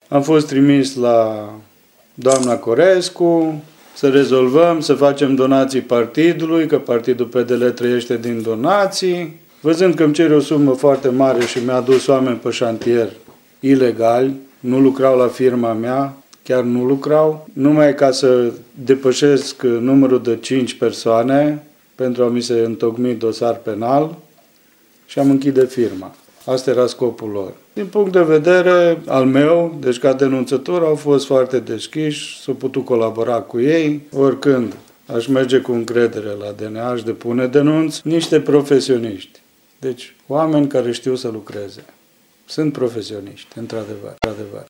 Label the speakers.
Speaker 1: Am fost trimis la doamna Corescu să rezolvăm, să facem donații partidului, că partidul PDL trăiește din donații. Văzând că îmi cere o sumă foarte mare și mi-a adus oameni pe șantier ilegali, nu lucrau la firma mea, chiar nu lucrau, numai ca să depășesc numărul de 5 persoane pentru a mi se întocmi dosar penal și am închide firma. Asta era scopul lor. Din punct de vedere al meu, deci ca denunțător, au fost foarte deschiși, s-au putut colabora cu ei, oricând aș merge cu încredere la DNA, aș depune denunț, niște profesioniști. Deci, oameni care știu să lucreze. Sunt profesioniști, într-adevăr.